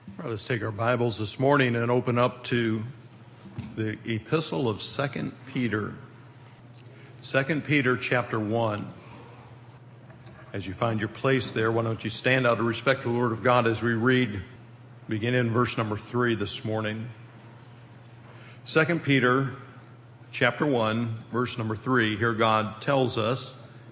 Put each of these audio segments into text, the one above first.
All right, let's take our Bibles this morning and open up to the epistle of 2 Peter. 2 Peter chapter 1. As you find your place there, why don't you stand out to respect the Word of God as we read, beginning in verse number 3 this morning. 2 Peter chapter 1, verse number 3, here God tells us,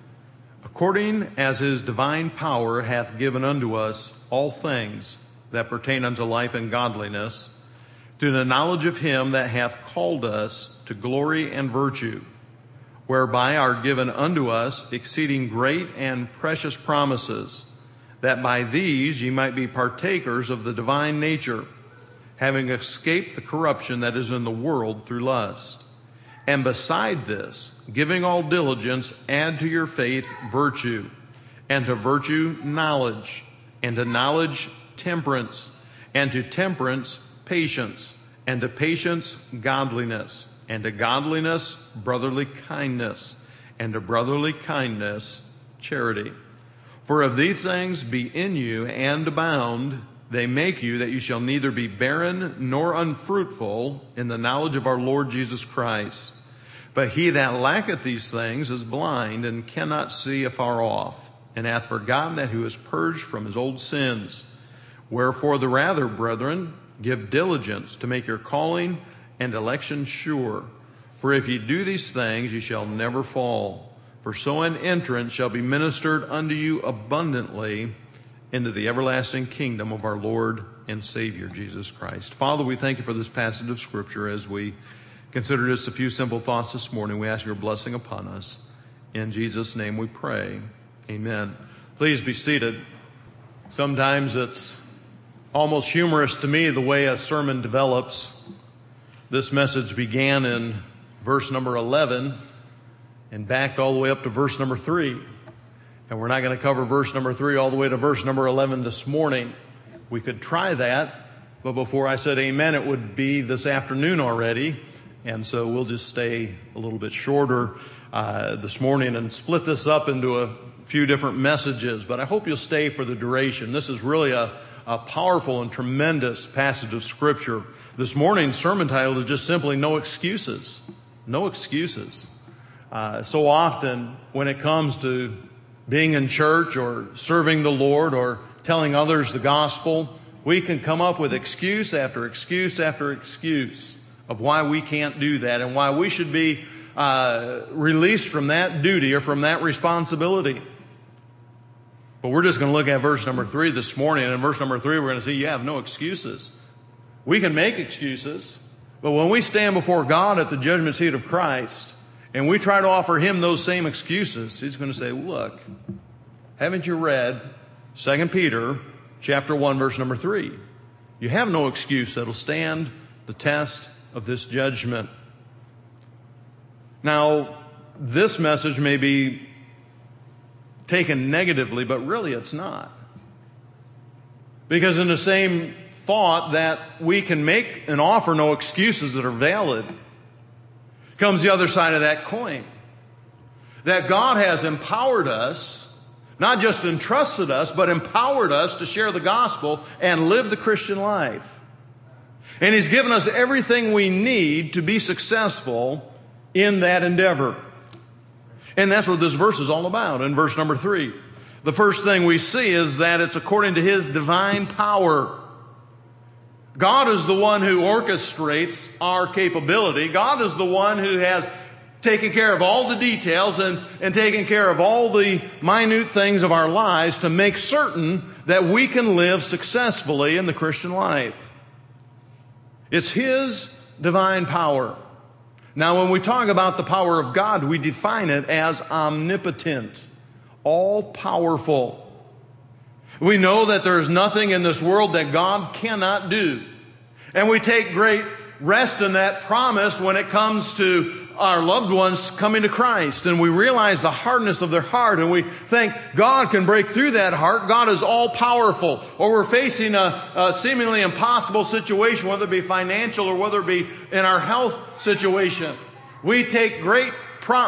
"According as his divine power hath given unto us all things that pertain unto life and godliness, to the knowledge of him that hath called us to glory and virtue, whereby are given unto us exceeding great and precious promises, that by these ye might be partakers of the divine nature, having escaped the corruption that is in the world through lust. And beside this, giving all diligence, add to your faith virtue, and to virtue knowledge, and to knowledge temperance, and to temperance patience, and to patience godliness, and to godliness brotherly kindness, and to brotherly kindness charity. For if these things be in you and abound, they make you that you shall neither be barren nor unfruitful in the knowledge of our Lord Jesus Christ. But he that lacketh these things is blind and cannot see afar off, and hath forgotten that he was purged from his old sins. Wherefore the rather, brethren, give diligence to make your calling and election sure. For if ye do these things, ye shall never fall. For so an entrance shall be ministered unto you abundantly into the everlasting kingdom of our Lord and Savior, Jesus Christ." Father, we thank you for this passage of Scripture. As we consider just a few simple thoughts this morning, we ask your blessing upon us. In Jesus' name we pray. Amen. Please be seated. Sometimes it's almost humorous to me the way a sermon develops. This message began in verse number 11 and backed all the way up to verse number 3. And we're not going to cover verse number 3 all the way to verse number 11 this morning. We could try that, but before I said amen, it would be this afternoon already. And so we'll just stay a little bit shorter this morning and split this up into a few different messages. But I hope you'll stay for the duration. This is really a powerful and tremendous passage of Scripture. This morning's sermon title is just simply "No Excuses." No excuses. So often when it comes to being in church or serving the Lord or telling others the gospel, we can come up with excuse after excuse after excuse of why we can't do that and why we should be released from that duty or from that responsibility. But we're just going to look at verse number 3 this morning. And in verse number 3, we're going to see you have no excuses. We can make excuses, but when we stand before God at the judgment seat of Christ and we try to offer him those same excuses, he's going to say, look, haven't you read 2 Peter chapter 1, verse number 3? You have no excuse that'll stand the test of this judgment. Now, this message may be taken negatively, but really it's not. Because in the same thought that we can make and offer no excuses that are valid, comes the other side of that coin. That God has empowered us, not just entrusted us, but empowered us to share the gospel and live the Christian life. And he's given us everything we need to be successful in that endeavor. And that's what this verse is all about in verse number 3. The first thing we see is that it's according to his divine power. God is the one who orchestrates our capability. God is the one who has taken care of all the details and taken care of all the minute things of our lives to make certain that we can live successfully in the Christian life. It's his divine power. Now, when we talk about the power of God, we define it as omnipotent, all-powerful. We know that there is nothing in this world that God cannot do. And we take great rest in that promise when it comes to our loved ones coming to Christ. And we realize the hardness of their heart. And we think God can break through that heart. God is all-powerful. Or we're facing a seemingly impossible situation, whether it be financial or whether it be in our health situation. We take great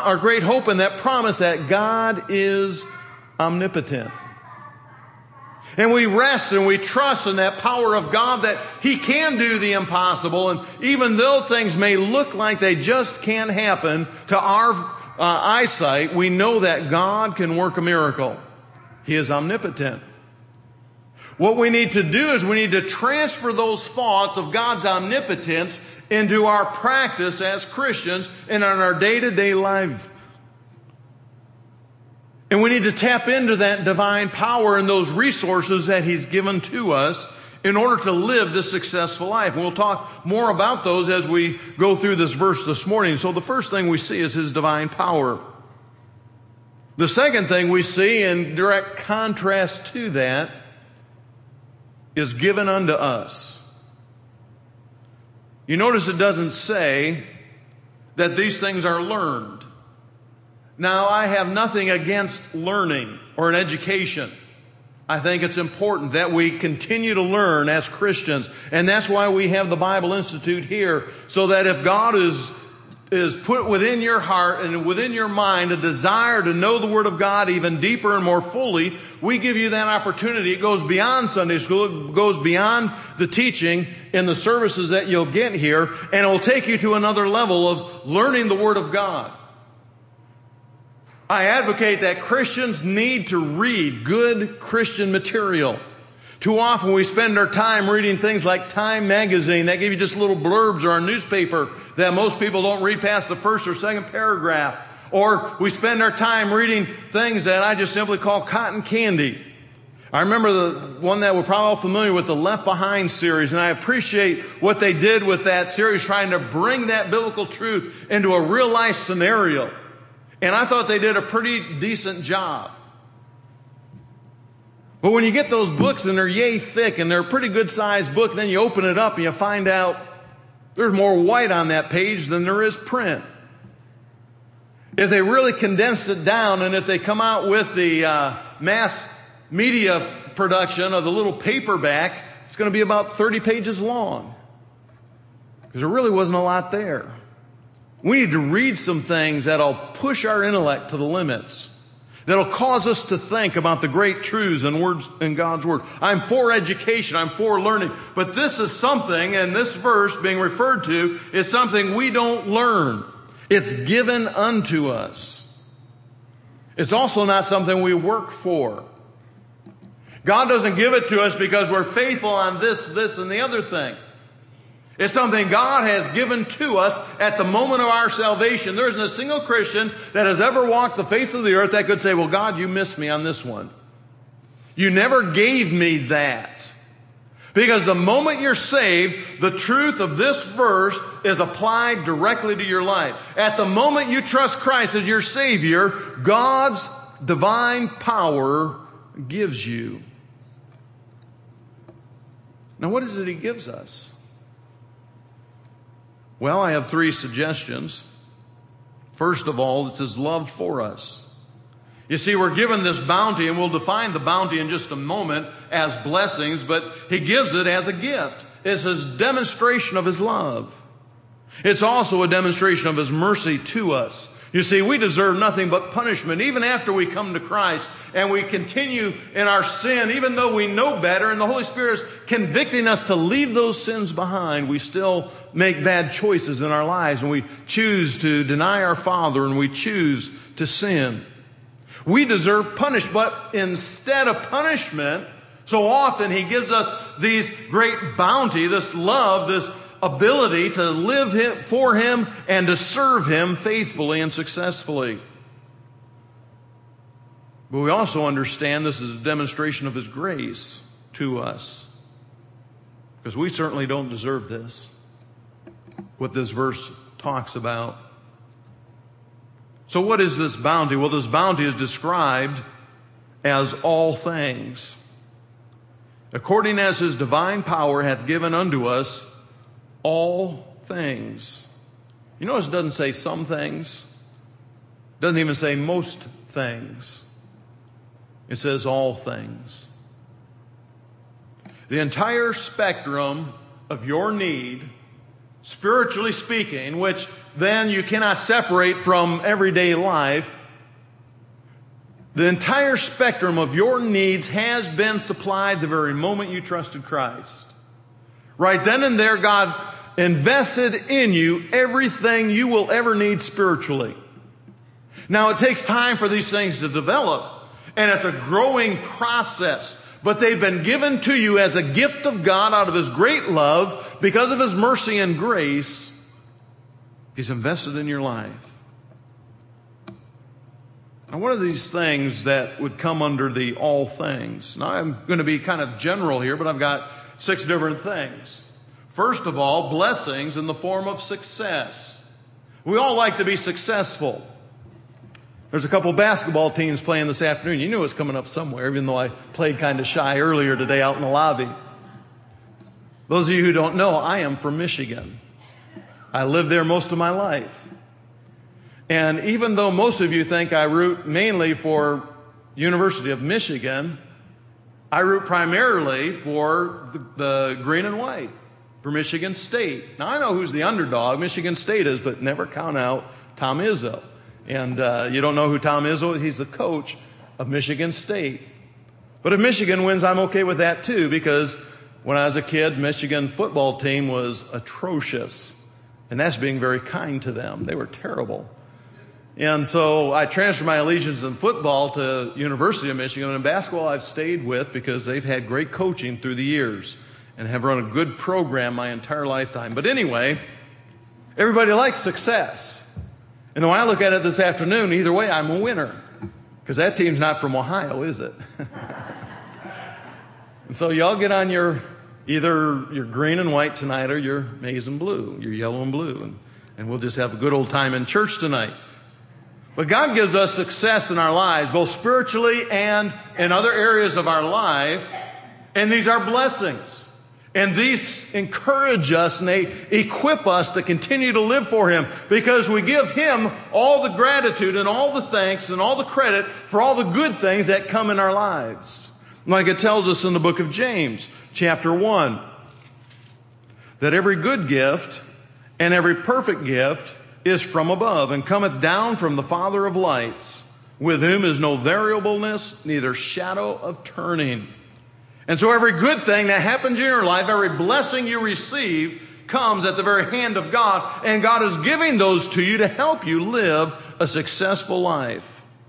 hope in that promise that God is omnipotent. And we rest and we trust in that power of God that He can do the impossible. And even though things may look like they just can't happen to our eyesight, we know that God can work a miracle. He is omnipotent. What we need to do is we need to transfer those thoughts of God's omnipotence into our practice as Christians and in our day-to-day life. And we need to tap into that divine power and those resources that He's given to us in order to live this successful life. And we'll talk more about those as we go through this verse this morning. So the first thing we see is His divine power. The second thing we see in direct contrast to that is given unto us. You notice it doesn't say that these things are learned. Now, I have nothing against learning or an education. I think it's important that we continue to learn as Christians. And that's why we have the Bible Institute here, so that if God is put within your heart and within your mind a desire to know the Word of God even deeper and more fully, we give you that opportunity. It goes beyond Sunday school. It goes beyond the teaching in the services that you'll get here, and it will take you to another level of learning the Word of God. I advocate that Christians need to read good Christian material. Too often we spend our time reading things like Time magazine that give you just little blurbs, or a newspaper that most people don't read past the first or second paragraph. Or we spend our time reading things that I just simply call cotton candy. I remember the one that we're probably all familiar with, the Left Behind series, and I appreciate what they did with that series, trying to bring that biblical truth into a real life scenario. And I thought they did a pretty decent job. But when you get those books and they're yay thick and they're a pretty good sized book, then you open it up and you find out there's more white on that page than there is print. If they really condensed it down, and if they come out with the mass media production of the little paperback, it's going to be about 30 pages long. Because there really wasn't a lot there. We need to read some things that'll push our intellect to the limits, that'll cause us to think about the great truths and words in God's Word. I'm for education, I'm for learning, but this is something, and this verse being referred to is something we don't learn. It's given unto us. It's also not something we work for. God doesn't give it to us because we're faithful on this, and the other thing. It's something God has given to us at the moment of our salvation. There isn't a single Christian that has ever walked the face of the earth that could say, well, God, you missed me on this one. You never gave me that. Because the moment you're saved, the truth of this verse is applied directly to your life. At the moment you trust Christ as your Savior, God's divine power gives you. Now, what is it He gives us? Well, I have 3 suggestions. First of all, it's His love for us. You see, we're given this bounty, and we'll define the bounty in just a moment as blessings, but He gives it as a gift. It's His demonstration of His love. It's also a demonstration of His mercy to us. You see, we deserve nothing but punishment, even after we come to Christ and we continue in our sin, even though we know better and the Holy Spirit is convicting us to leave those sins behind. We still make bad choices in our lives, and we choose to deny our Father, and we choose to sin. We deserve punishment, but instead of punishment, so often He gives us these great bounty, this love, this ability to live for Him and to serve Him faithfully and successfully. But we also understand this is a demonstration of His grace to us, because we certainly don't deserve this, what this verse talks about. So what is this bounty? Well, this bounty is described as all things. According as His divine power hath given unto us all things. You notice it doesn't say some things. It doesn't even say most things. It says all things. The entire spectrum of your need, spiritually speaking, which then you cannot separate from everyday life, The entire spectrum of your needs has been supplied the very moment you trusted Christ. Right then and there, God invested in you everything you will ever need spiritually. Now, it takes time for these things to develop, and it's a growing process. But they've been given to you as a gift of God out of His great love, because of His mercy and grace. He's invested in your life. Now, what are these things that would come under the all things? Now, I'm going to be kind of general here, but I've got 6 different things. First of all, blessings in the form of success. We all like to be successful. There's a couple basketball teams playing this afternoon. You knew it was coming up somewhere, even though I played kind of shy earlier today out in the lobby. Those of you who don't know, I am from Michigan. I lived there most of my life. And even though most of you think I root mainly for University of Michigan, I root primarily for the green and white, for Michigan State. Now, I know who's the underdog. Michigan State is, but never count out Tom Izzo. And you don't know who Tom Izzo is? He's the coach of Michigan State. But if Michigan wins, I'm okay with that too, because when I was a kid, Michigan football team was atrocious. And that's being very kind to them. They were terrible. And so I transferred my allegiance in football to University of Michigan. And in basketball, I've stayed with because they've had great coaching through the years and have run a good program my entire lifetime. But anyway, everybody likes success. And when I look at it this afternoon, either way, I'm a winner. Because that team's not from Ohio, is it? So y'all get on either your green and white tonight or your maize and blue, your yellow and blue. And we'll just have a good old time in church tonight. But God gives us success in our lives, both spiritually and in other areas of our life. And these are blessings. And these encourage us and they equip us to continue to live for Him, because we give Him all the gratitude and all the thanks and all the credit for all the good things that come in our lives. Like it tells us in the book of James, chapter 1, that every good gift and every perfect gift is from above, and cometh down from the Father of lights, with whom is no variableness, neither shadow of turning. And so every good thing that happens in your life, every blessing you receive, comes at the very hand of God, and God is giving those to you to help you live a successful life.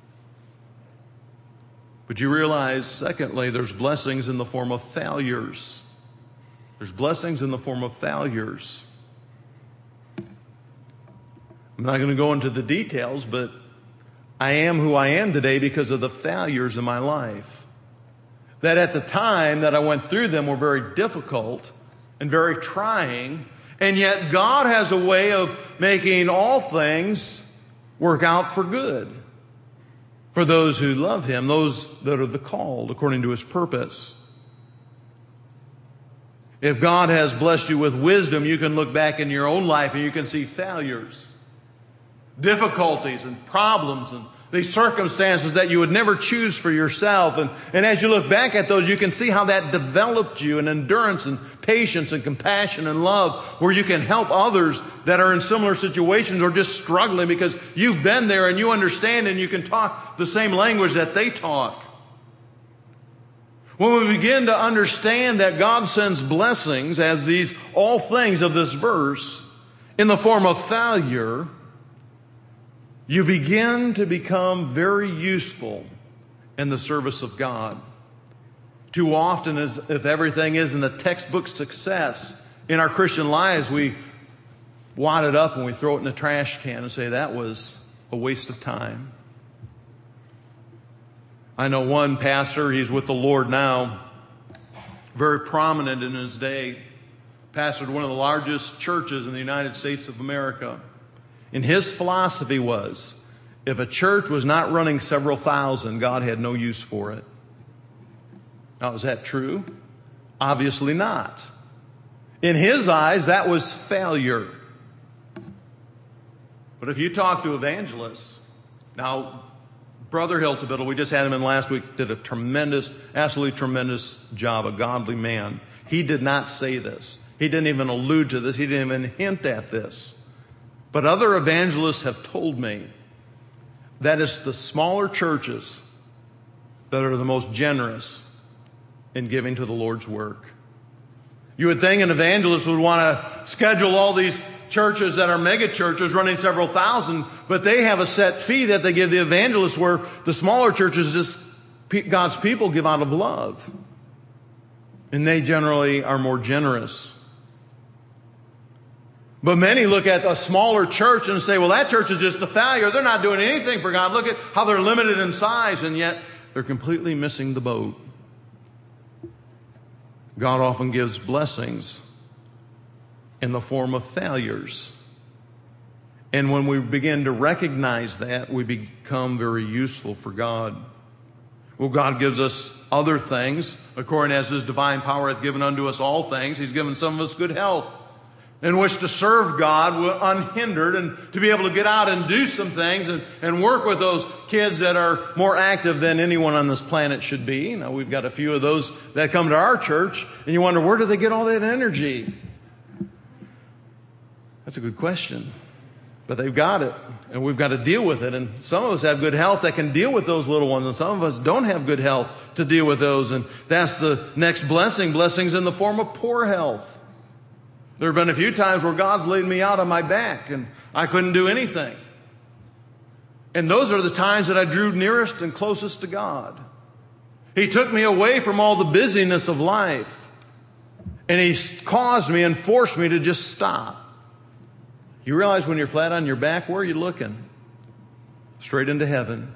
But you realize, secondly, there's blessings in the form of failures. There's blessings in the form of failures. I'm not going to go into the details, but I am who I am today because of the failures in my life. That at the time that I went through them were very difficult and very trying, and yet God has a way of making all things work out for good for those who love Him, those that are the called according to His purpose. If God has blessed you with wisdom, you can look back in your own life and you can see failures, difficulties and problems and these circumstances that you would never choose for yourself. And as you look back at those, you can see how that developed you in endurance and patience and compassion and love, where you can help others that are in similar situations or just struggling because you've been there and you understand and you can talk the same language that they talk. When we begin to understand that God sends blessings as these all things of this verse in the form of failure, you begin to become very useful in the service of God. Too often, as if everything isn't a textbook success in our Christian lives, we wad it up and we throw it in the trash can and say that was a waste of time. I know one pastor, he's with the Lord now, very prominent in his day, pastored one of the largest churches in the United States of America. And his philosophy was, if a church was not running several thousand, God had no use for it. Now, is that true? Obviously not. In his eyes, that was failure. But if you talk to evangelists, now, Brother Hiltebittle, we just had him in last week, did a tremendous, absolutely tremendous job, a godly man. He did not say this. He didn't even allude to this. He didn't even hint at this. But other evangelists have told me that it's the smaller churches that are the most generous in giving to the Lord's work. You would think an evangelist would want to schedule all these churches that are mega churches running several thousand, but they have a set fee that they give the evangelist, where the smaller churches, just God's people, give out of love. And they generally are more generous. But many look at a smaller church and say, well, that church is just a failure. They're not doing anything for God. Look at how they're limited in size, and yet they're completely missing the boat. God often gives blessings in the form of failures. And when we begin to recognize that, we become very useful for God. Well, God gives us other things. According as His divine power hath given unto us all things, He's given some of us good health, in which to serve God unhindered, and to be able to get out and do some things and work with those kids that are more active than anyone on this planet should be. Now, we've got a few of those that come to our church, and you wonder, where do they get all that energy? That's a good question. But they've got it, and we've got to deal with it. And some of us have good health that can deal with those little ones, and some of us don't have good health to deal with those. And that's the next blessing. Blessings in the form of poor health. There have been a few times where God's laid me out on my back and I couldn't do anything. And those are the times that I drew nearest and closest to God. He took me away from all the busyness of life, and He caused me and forced me to just stop. You realize when you're flat on your back, where are you looking? Straight into heaven.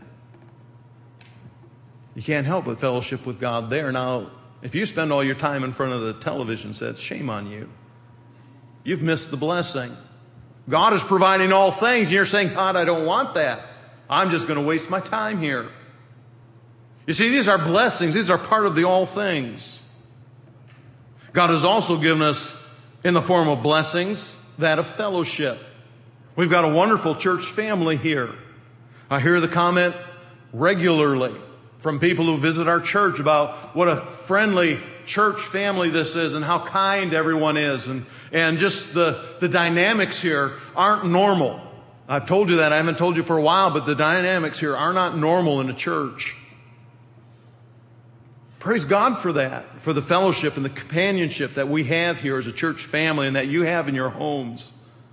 You can't help but fellowship with God there. Now, if you spend all your time in front of the television set, shame on you. You've missed the blessing. God is providing all things, and you're saying, God, I don't want that. I'm just going to waste my time here. You see, these are blessings. These are part of the all things. God has also given us, in the form of blessings, that of fellowship. We've got a wonderful church family here. I hear the comment regularly from people who visit our church about what a friendly church family this is, and how kind everyone is, and just the dynamics here aren't normal. I've told you that. I haven't told you for a while, but the dynamics here are not normal in a church. Praise God for that, for the fellowship and the companionship that we have here as a church family, and that you have in your homes.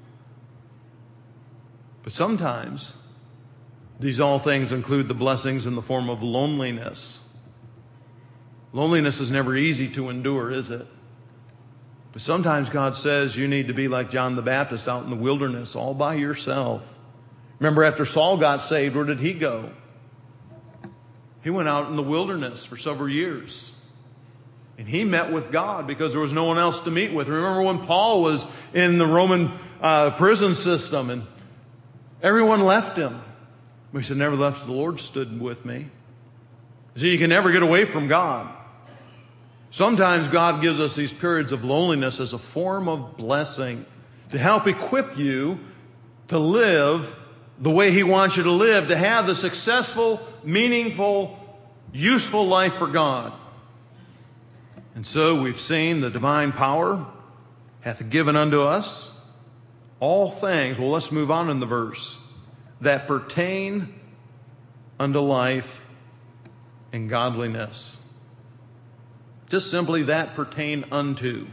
But sometimes these all things include the blessings in the form of loneliness. Loneliness is never easy to endure, is it? But sometimes God says you need to be like John the Baptist out in the wilderness all by yourself. Remember, after Saul got saved, where did he go? He went out in the wilderness for several years. And he met with God because there was no one else to meet with. Remember when Paul was in the Roman prison system and everyone left him. He said, never left, the Lord stood with me. See, you can never get away from God. Sometimes God gives us these periods of loneliness as a form of blessing to help equip you to live the way He wants you to live, to have the successful, meaningful, useful life for God. And so we've seen the divine power hath given unto us all things. Well, let's move on in the verse. That pertain unto life and godliness. Just simply that pertain unto.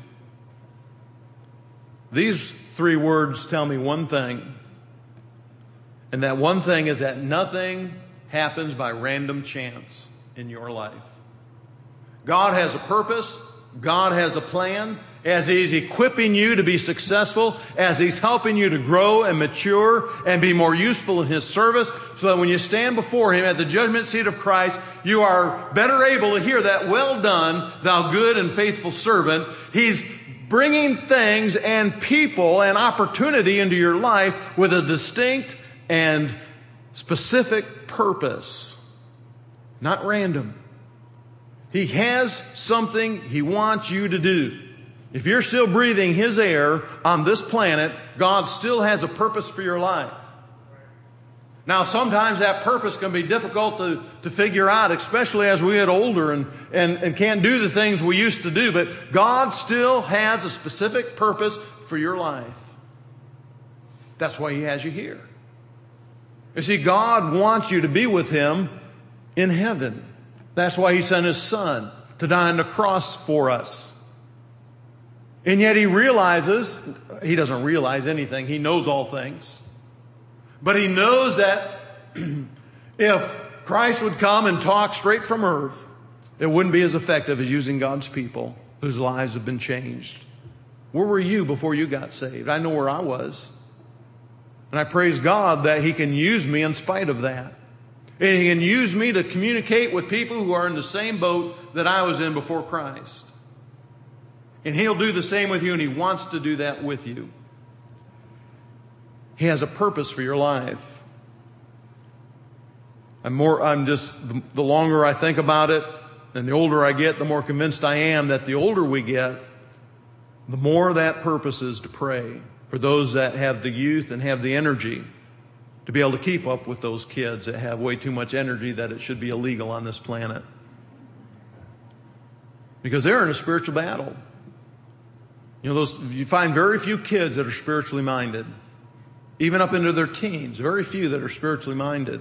These three words tell me one thing. And that one thing is that nothing happens by random chance in your life. God has a purpose. God has a plan. As He's equipping you to be successful, as He's helping you to grow and mature and be more useful in His service, so that when you stand before Him at the judgment seat of Christ, you are better able to hear that, well done, thou good and faithful servant. He's bringing things and people and opportunity into your life with a distinct and specific purpose. Not random. He has something He wants you to do. If you're still breathing His air on this planet, God still has a purpose for your life. Now, sometimes that purpose can be difficult to figure out, especially as we get older and can't do the things we used to do. But God still has a specific purpose for your life. That's why He has you here. You see, God wants you to be with Him in heaven. That's why He sent His Son to die on the cross for us. And yet He realizes, He doesn't realize anything. He knows all things. But He knows that if Christ would come and talk straight from earth, it wouldn't be as effective as using God's people whose lives have been changed. Where were you before you got saved? I know where I was. And I praise God that He can use me in spite of that. And He can use me to communicate with people who are in the same boat that I was in before Christ. And He'll do the same with you, and He wants to do that with you. He has a purpose for your life. The longer I think about it, and the older I get, the more convinced I am that the older we get, the more that purpose is to pray for those that have the youth and have the energy to be able to keep up with those kids that have way too much energy that it should be illegal on this planet. Because they're in a spiritual battle. You find very few kids that are spiritually minded. Even up into their teens, very few that are spiritually minded.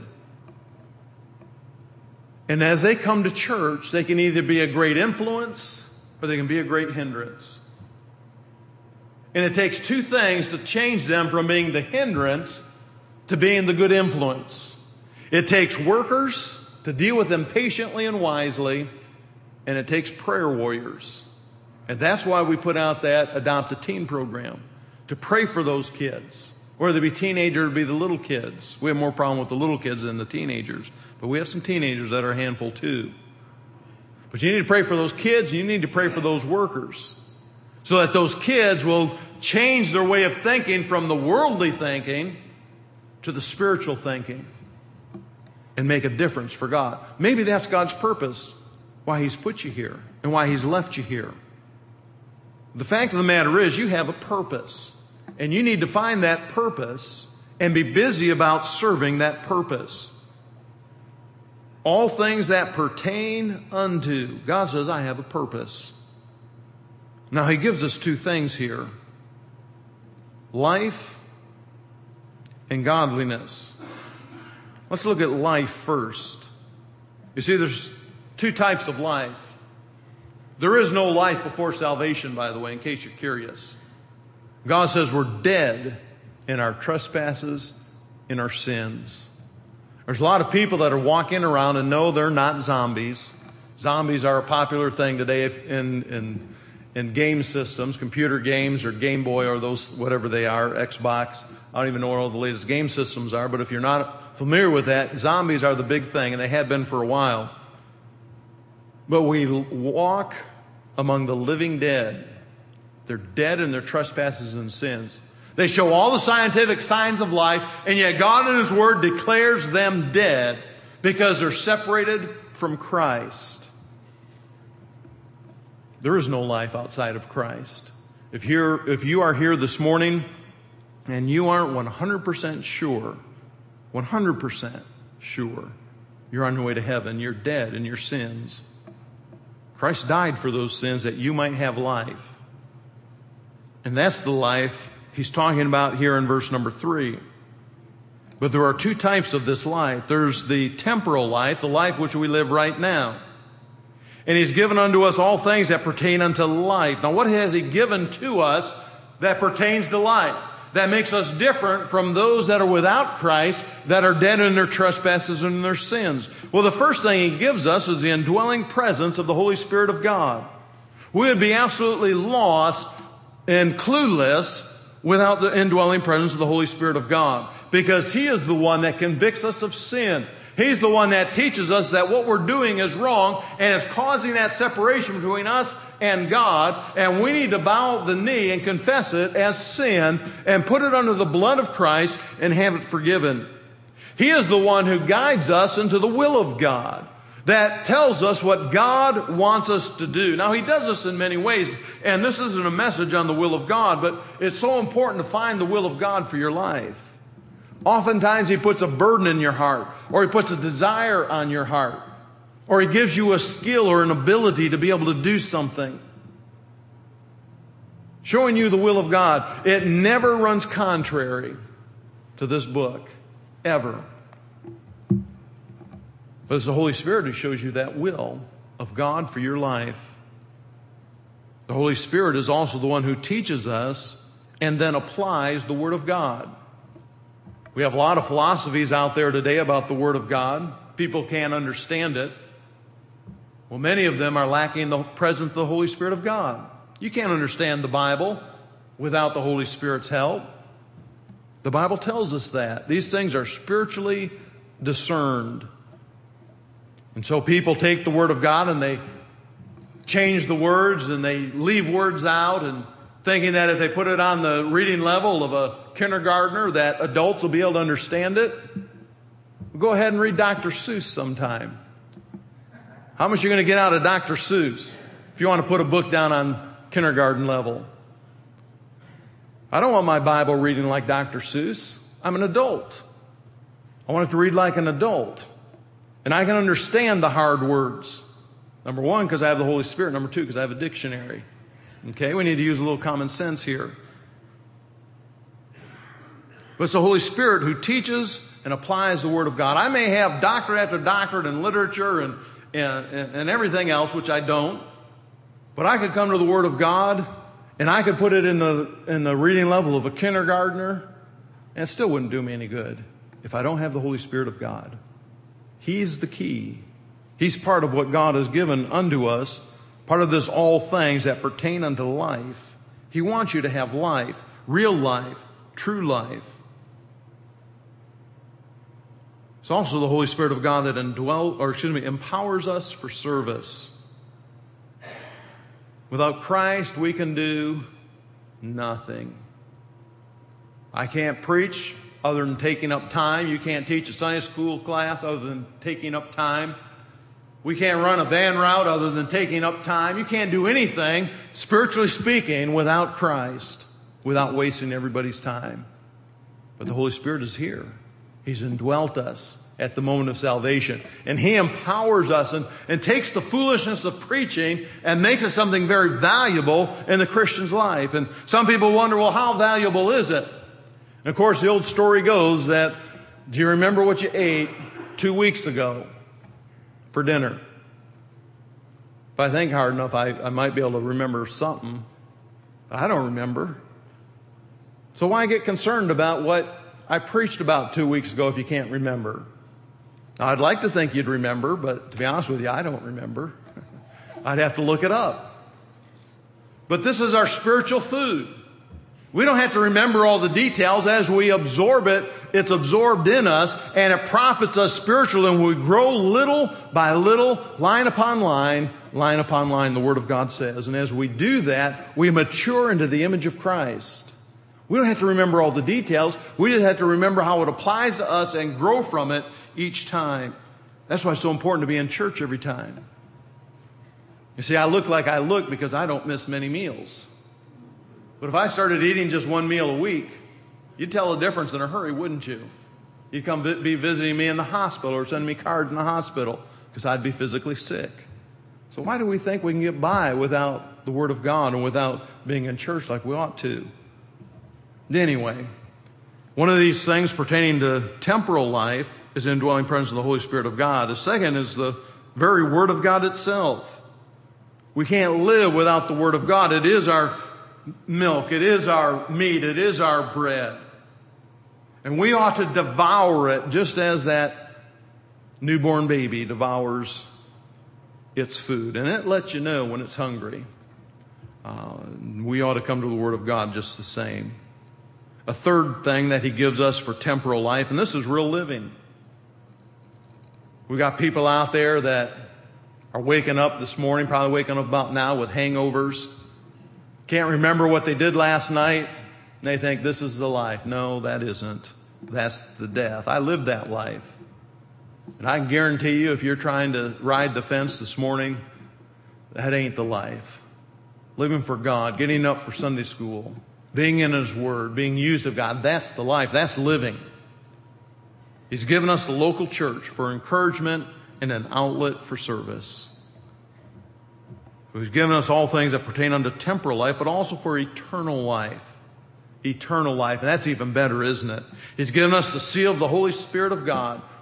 And as they come to church, they can either be a great influence or they can be a great hindrance. And it takes two things to change them from being the hindrance to being the good influence. It takes workers to deal with them patiently and wisely, and it takes prayer warriors. And that's why we put out that Adopt a Teen program, to pray for those kids. Whether they be teenagers or be the little kids. We have more problem with the little kids than the teenagers. But we have some teenagers that are a handful too. But you need to pray for those kids, and you need to pray for those workers. So that those kids will change their way of thinking from the worldly thinking to the spiritual thinking. And make a difference for God. Maybe that's God's purpose, why He's put you here and why He's left you here. The fact of the matter is, you have a purpose. And you need to find that purpose and be busy about serving that purpose. All things that pertain unto. God says, I have a purpose. Now He gives us two things here. Life and godliness. Let's look at life first. You see, there's two types of life. There is no life before salvation, by the way, in case you're curious. God says we're dead in our trespasses, in our sins. There's a lot of people that are walking around and know they're not zombies. Zombies are a popular thing today in game systems, computer games or Game Boy or those, whatever they are, Xbox. I don't even know what all the latest game systems are, but if you're not familiar with that, zombies are the big thing, and they have been for a while. But we walk among the living dead. They're dead in their trespasses and sins. They show all the scientific signs of life, and yet God in His Word declares them dead because they're separated from Christ. There is no life outside of Christ. If you are here this morning and you aren't 100% sure, 100% sure you're on your way to heaven, you're dead in your sins. Christ died for those sins that you might have life. And that's the life He's talking about here in verse number 3. But there are two types of this life. There's the temporal life, the life which we live right now. And He's given unto us all things that pertain unto life. Now, what has He given to us that pertains to life? That makes us different from those that are without Christ, that are dead in their trespasses and their sins. Well, the first thing He gives us is the indwelling presence of the Holy Spirit of God. We would be absolutely lost and clueless without the indwelling presence of the Holy Spirit of God, because He is the one that convicts us of sin. He's the one that teaches us that what we're doing is wrong and is causing that separation between us and God, and we need to bow the knee and confess it as sin and put it under the blood of Christ and have it forgiven. He is the one who guides us into the will of God, that tells us what God wants us to do. Now, He does this in many ways, and this isn't a message on the will of God, but it's so important to find the will of God for your life. Oftentimes, He puts a burden in your heart, or He puts a desire on your heart, or He gives you a skill or an ability to be able to do something. Showing you the will of God. It never runs contrary to this book, ever. But it's the Holy Spirit who shows you that will of God for your life. The Holy Spirit is also the one who teaches us and then applies the Word of God. We have a lot of philosophies out there today about the Word of God. People can't understand it. Well, many of them are lacking the presence of the Holy Spirit of God. You can't understand the Bible without the Holy Spirit's help. The Bible tells us that. These things are spiritually discerned. And so people take the Word of God and they change the words and they leave words out, and thinking that if they put it on the reading level of a kindergartner that adults will be able to understand it. Go ahead and read Dr. Seuss sometime. How much are you going to get out of Dr. Seuss if you want to put a book down on kindergarten level? I don't want my Bible reading like Dr. Seuss. I'm an adult. I want it to read like an adult. And I can understand the hard words. Number one, because I have the Holy Spirit. Number two, because I have a dictionary. Okay, we need to use a little common sense here. But it's the Holy Spirit who teaches and applies the Word of God. I may have doctorate after doctorate in literature and everything else, which I don't. But I could come to the Word of God and I could put it in the reading level of a kindergartner, and it still wouldn't do me any good if I don't have the Holy Spirit of God. He's the key. He's part of what God has given unto us, part of this all things that pertain unto life. He wants you to have life, real life, true life. It's also the Holy Spirit of God that empowers us for service. Without Christ, we can do nothing. I can't preach other than taking up time. You can't teach a Sunday school class other than taking up time. We can't run a van route other than taking up time. You can't do anything, spiritually speaking, without Christ, without wasting everybody's time. But the Holy Spirit is here. He's indwelt us at the moment of salvation. And He empowers us and takes the foolishness of preaching and makes it something very valuable in the Christian's life. And some people wonder, well, how valuable is it? And of course, the old story goes that, do you remember what you ate 2 weeks ago for dinner? If I think hard enough, I might be able to remember something. But I don't remember. So why get concerned about what I preached about 2 weeks ago if you can't remember? Now, I'd like to think you'd remember, but to be honest with you, I don't remember. I'd have to look it up. But this is our spiritual food. We don't have to remember all the details. As we absorb it, it's absorbed in us, and it profits us spiritually. And we grow little by little, line upon line, the Word of God says. And as we do that, we mature into the image of Christ. We don't have to remember all the details. We just have to remember how it applies to us and grow from it each time. That's why it's so important to be in church every time. You see, I look like I look because I don't miss many meals. But if I started eating just one meal a week, you'd tell the difference in a hurry, wouldn't you? You'd come be visiting me in the hospital or send me cards in the hospital because I'd be physically sick. So why do we think we can get by without the Word of God and without being in church like we ought to? Anyway, one of these things pertaining to temporal life is the indwelling presence of the Holy Spirit of God. The second is the very Word of God itself. We can't live without the Word of God. It is our milk. It is our meat. It is our bread. And we ought to devour it just as that newborn baby devours its food. And it lets you know when it's hungry. We ought to come to the Word of God just the same. A third thing that He gives us for temporal life, and this is real living. We got people out there that are waking up this morning, probably waking up about now with hangovers. Can't remember what they did last night. And they think this is the life. No, that isn't. That's the death. I lived that life. And I can guarantee you, if you're trying to ride the fence this morning, that ain't the life. Living for God, getting up for Sunday school, being in His Word, being used of God, that's the life. That's living. He's given us the local church for encouragement and an outlet for service. He's given us all things that pertain unto temporal life, but also for eternal life. Eternal life. And that's even better, isn't it? He's given us the seal of the Holy Spirit of God,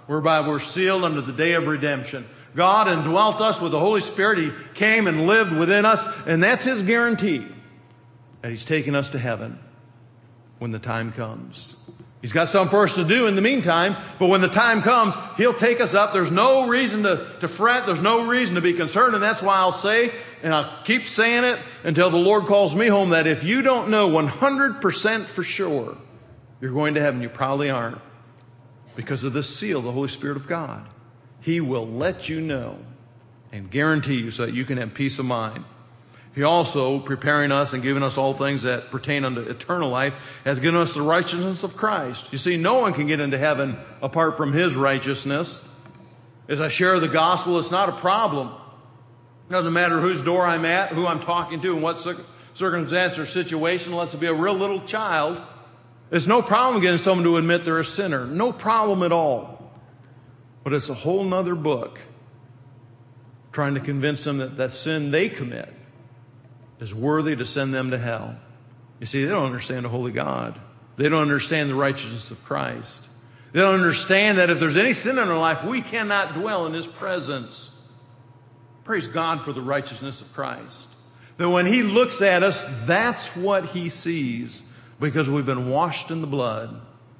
whereby we're sealed unto the day of redemption. God indwelt us with the Holy Spirit. He came and lived within us, and that's His guarantee that He's taking us to heaven when the time comes. He's got something for us to do in the meantime, but when the time comes, He'll take us up. There's no reason to fret. There's no reason to be concerned, and that's why I'll say, and I'll keep saying it until the Lord calls me home, that if you don't know 100% for sure you're going to heaven, you probably aren't, because of this seal, the Holy Spirit of God. He will let you know and guarantee you so that you can have peace of mind. He also, preparing us and giving us all things that pertain unto eternal life, has given us the righteousness of Christ. You see, no one can get into heaven apart from His righteousness. As I share the gospel, it's not a problem. It doesn't matter whose door I'm at, who I'm talking to, and what circumstance or situation, unless it be a real little child. It's no problem getting someone to admit they're a sinner. No problem at all. But it's a whole nother book trying to convince them that that sin they commit is worthy to send them to hell. You see, they don't understand a holy God. They don't understand the righteousness of Christ. They don't understand that if there's any sin in our life, we cannot dwell in His presence. Praise God for the righteousness of Christ. That when He looks at us, that's what He sees, because we've been washed in the blood.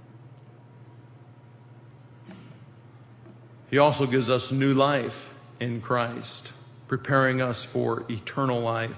He also gives us new life in Christ, preparing us for eternal life.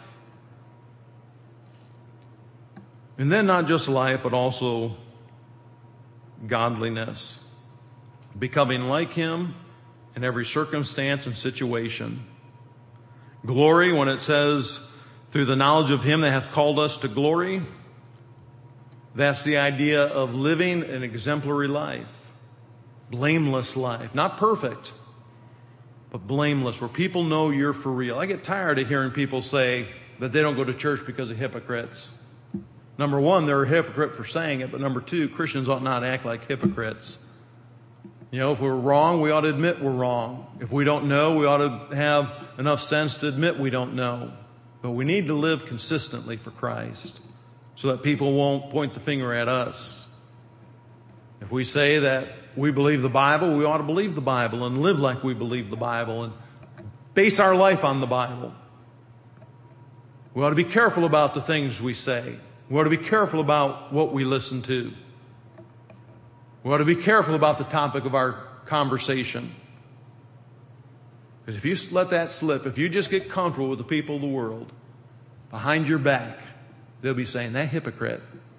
And then not just life, but also godliness, becoming like Him in every circumstance and situation. Glory, when it says, through the knowledge of Him that hath called us to glory, that's the idea of living an exemplary life. Blameless life. Not perfect, but blameless, where people know you're for real. I get tired of hearing people say that they don't go to church because of hypocrites. Number one, they're a hypocrite for saying it, but number two, Christians ought not act like hypocrites. You know, if we're wrong, we ought to admit we're wrong. If we don't know, we ought to have enough sense to admit we don't know. But we need to live consistently for Christ so that people won't point the finger at us. If we say that we believe the Bible, we ought to believe the Bible and live like we believe the Bible and base our life on the Bible. We ought to be careful about the things we say. We ought to be careful about what we listen to. We ought to be careful about the topic of our conversation. Because if you let that slip, if you just get comfortable with the people of the world, behind your back, they'll be saying, that hypocrite.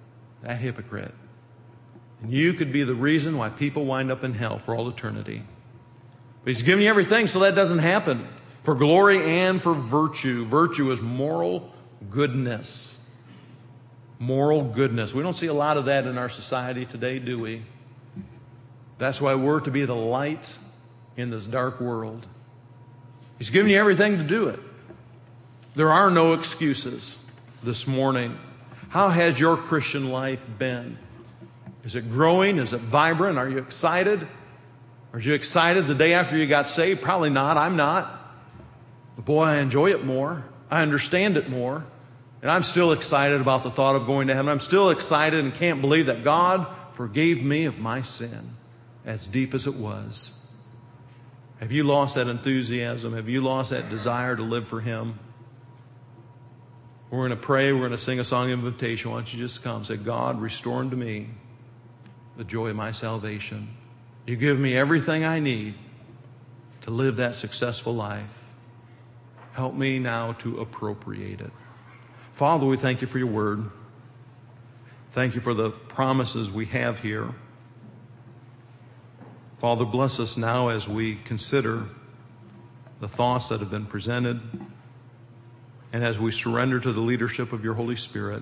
And you could be the reason why people wind up in hell for all eternity. But He's given you everything so that doesn't happen. For glory and for virtue. Virtue is moral goodness. Moral goodness. We don't see a lot of that in our society today, do we? That's why we're to be the light in this dark world. He's given you everything to do it. There are no excuses this morning. How has your Christian life been? Is it growing? Is it vibrant? Are you excited? Are you excited the day after you got saved? Probably not. I'm not. But boy, I enjoy it more. I understand it more. And I'm still excited about the thought of going to heaven. I'm still excited and can't believe that God forgave me of my sin, as deep as it was. Have you lost that enthusiasm? Have you lost that desire to live for Him? We're going to pray. We're going to sing a song of invitation. Why don't you just come and say, God, restore unto me the joy of my salvation. You give me everything I need to live that successful life. Help me now to appropriate it. Father, we thank You for Your word. Thank You for the promises we have here. Father, bless us now as we consider the thoughts that have been presented and as we surrender to the leadership of Your Holy Spirit.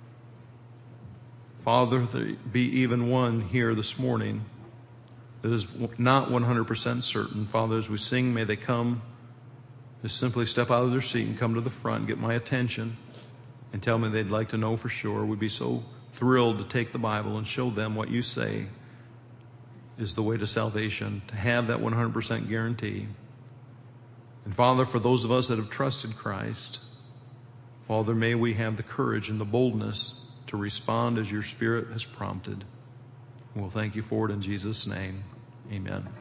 Father, there be even one here this morning that is not 100% certain. Father, as we sing, may they come, just simply step out of their seat and come to the front, get my attention, and tell me they'd like to know for sure. We'd be so thrilled to take the Bible and show them what You say is the way to salvation, to have that 100% guarantee. And Father, for those of us that have trusted Christ, Father, may we have the courage and the boldness to respond as Your Spirit has prompted. We'll thank You for it in Jesus' name. Amen.